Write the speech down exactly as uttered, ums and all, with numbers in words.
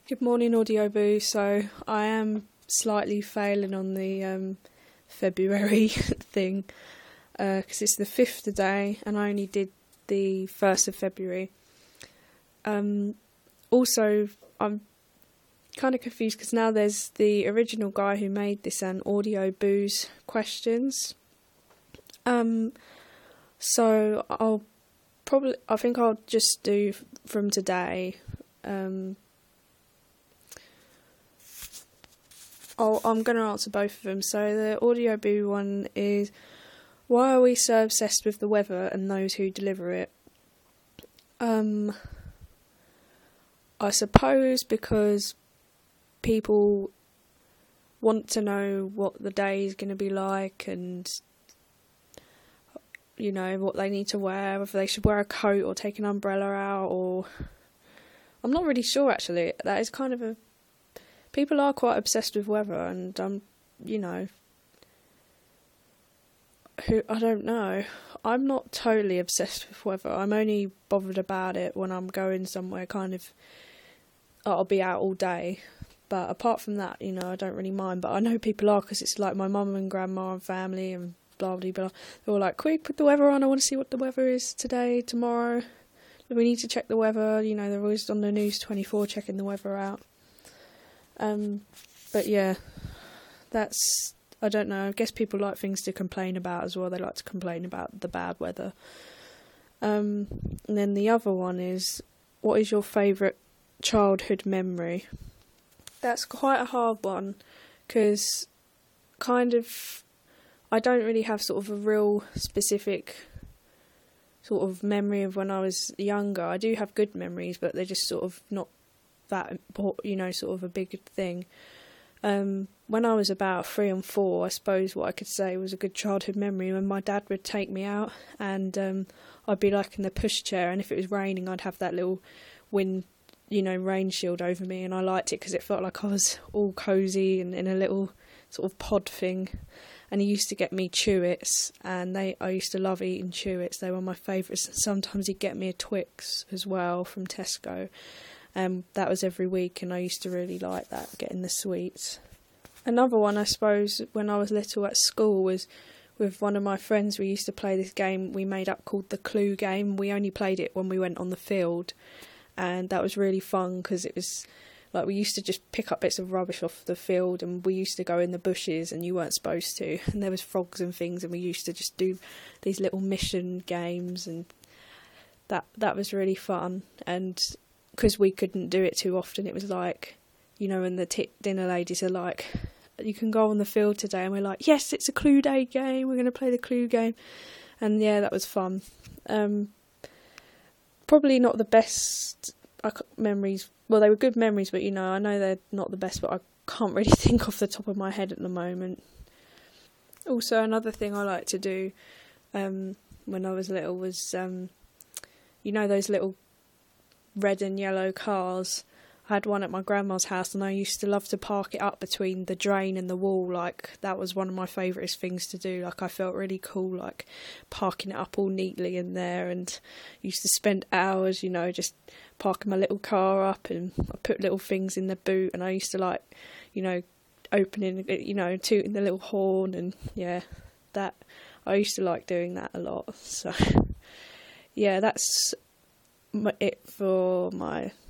Good morning, Audio Boo. So I am slightly failing on the um, February thing because uh, it's the fifth today and I only did the first of February. Um, also, I'm kind of confused because now there's the original guy who made this and Audio Boo's questions. Um, so I'll probably, I think I'll just do from today. Um, Oh, I'm going to answer both of them. So the Audio Boo one is, why are we so obsessed with the weather and those who deliver it? Um, I suppose because people want to know what the day is going to be like and, you know, what they need to wear, whether they should wear a coat or take an umbrella out, or... I'm not really sure, actually. That is kind of a... People are quite obsessed with weather, and um, you know, who I don't know. I'm not totally obsessed with weather. I'm only bothered about it when I'm going somewhere. Kind of, I'll be out all day. But apart from that, you know, I don't really mind. But I know people are, because it's like my mum and grandma and family and blah blah blah. They're all like, "Quick, put the weather on. I want to see what the weather is today, tomorrow. We need to check the weather." You know, they're always on the news twenty-four checking the weather out. Um, but yeah, that's, I don't know, I guess people like things to complain about as well. They like to complain about the bad weather. Um, and then the other one is, what is your favourite childhood memory? That's quite a hard one, because kind of, I don't really have sort of a real specific sort of memory of when I was younger. I do have good memories, but they're just sort of not that, you know, sort of a big thing. Um, when I was about three and four, I suppose what I could say was a good childhood memory when my dad would take me out and um, I'd be like in the pushchair, and if it was raining I'd have that little wind, you know, rain shield over me, and I liked it because it felt like I was all cosy and in a little sort of pod thing. And he used to get me Chewits, and they I used to love eating Chewits. They were my favourites. Sometimes he'd get me a Twix as well from Tesco. Um, that was every week, and I used to really like that, getting the sweets. Another one, I suppose, when I was little at school was with one of my friends. We used to play this game we made up called the Clue game. We only played it when we went on the field, and that was really fun because it was like we used to just pick up bits of rubbish off the field, and we used to go in the bushes, and you weren't supposed to, and there was frogs and things, and we used to just do these little mission games, and that that was really fun. And because we couldn't do it too often, it was like, you know, and the t- dinner ladies are like, you can go on the field today, and we're like, yes, it's a Clue Day game, we're going to play the Clue game. And yeah, that was fun. Um, probably not the best memories, well, they were good memories, but you know, I know they're not the best, but I can't really think off the top of my head at the moment. Also, another thing I liked to do um, when I was little was, um, you know, those little red and yellow cars. I had one at my grandma's house, and I used to love to park it up between the drain and the wall. Like, that was one of my favourite things to do. Like, I felt really cool, like, parking it up all neatly in there, and used to spend hours, you know, just parking my little car up, and I put little things in the boot, and I used to like, you know, opening, you know, tooting the little horn, and yeah, that, I used to like doing that a lot. So, yeah, that's it for my